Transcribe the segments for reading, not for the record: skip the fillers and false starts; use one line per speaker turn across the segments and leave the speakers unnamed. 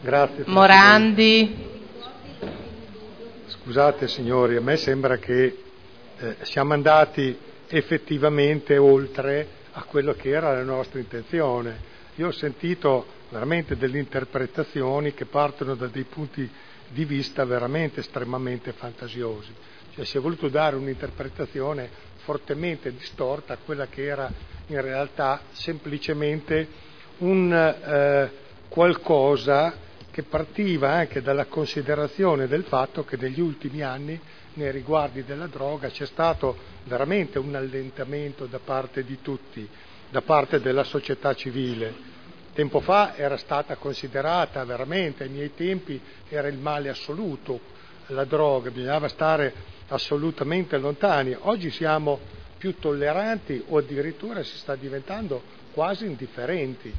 Grazie.
Morandi.
Scusate signori, a me sembra che siamo andati effettivamente oltre a quello che era la nostra intenzione. Io ho sentito veramente delle interpretazioni che partono da dei punti di vista veramente estremamente fantasiosi. Cioè si è voluto dare un'interpretazione fortemente distorta a quella che era in realtà semplicemente un qualcosa che partiva anche dalla considerazione del fatto che negli ultimi anni nei riguardi della droga c'è stato veramente un allentamento da parte di tutti, da parte della società civile. Tempo fa era stata considerata veramente, ai miei tempi era il male assoluto, la droga, bisognava stare assolutamente lontani. Oggi siamo più tolleranti o addirittura si sta diventando quasi indifferenti.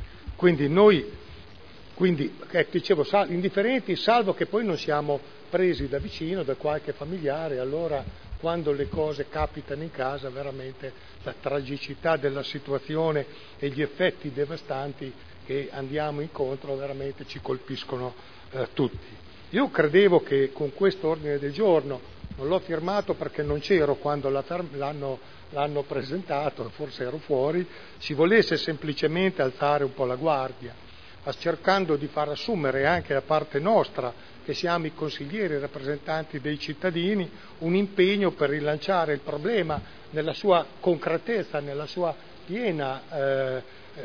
Quindi dicevo, indifferenti, salvo che poi non siamo presi da vicino da qualche familiare, allora quando le cose capitano in casa veramente la tragicità della situazione e gli effetti devastanti che andiamo incontro veramente ci colpiscono tutti. Io credevo che con questo ordine del giorno, non l'ho firmato perché non c'ero quando l'hanno presentato, forse ero fuori, si volesse semplicemente alzare un po' la guardia, cercando di far assumere anche da parte nostra, che siamo i consiglieri e rappresentanti dei cittadini, un impegno per rilanciare il problema nella sua concretezza, nella sua piena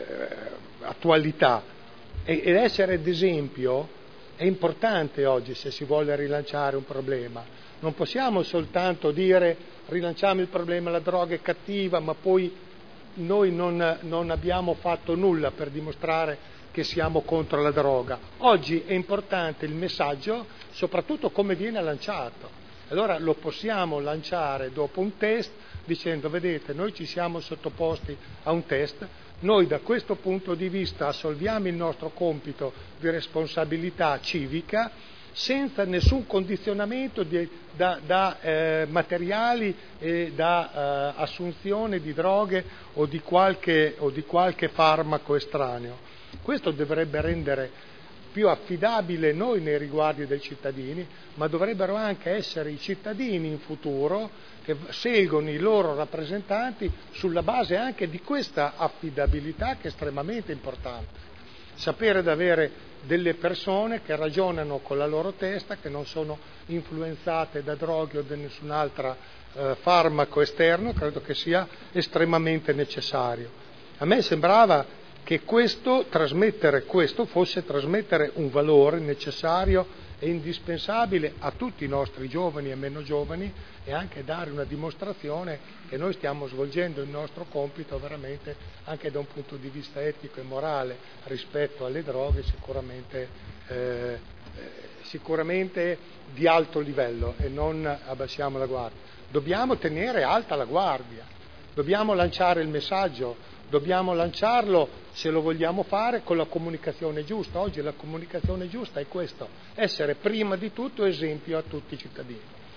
attualità. Ed essere d'esempio è importante oggi se si vuole rilanciare un problema. Non possiamo soltanto dire rilanciamo il problema, la droga è cattiva, ma poi noi non abbiamo fatto nulla per dimostrare che siamo contro la droga. Oggi è importante il messaggio, soprattutto come viene lanciato. Allora lo possiamo lanciare dopo un test dicendo: vedete, noi ci siamo sottoposti a un test, noi da questo punto di vista assolviamo il nostro compito di responsabilità civica senza nessun condizionamento da materiali e da assunzione di droghe o di qualche farmaco estraneo. Questo dovrebbe rendere più affidabile noi nei riguardi dei cittadini, ma dovrebbero anche essere i cittadini in futuro che scelgono i loro rappresentanti sulla base anche di questa affidabilità che è estremamente importante. Sapere di avere delle persone che ragionano con la loro testa, che non sono influenzate da droghe o da nessun altro farmaco esterno, credo che sia estremamente necessario. A me sembrava che trasmettere questo fosse trasmettere un valore necessario e indispensabile a tutti i nostri giovani e meno giovani, e anche dare una dimostrazione che noi stiamo svolgendo il nostro compito veramente anche da un punto di vista etico e morale rispetto alle droghe, sicuramente di alto livello, e non abbassiamo la guardia. Dobbiamo tenere alta la guardia, dobbiamo lanciare il messaggio, dobbiamo lanciarlo, se lo vogliamo fare, con la comunicazione giusta. Oggi la comunicazione giusta è questo: essere prima di tutto esempio a tutti i cittadini.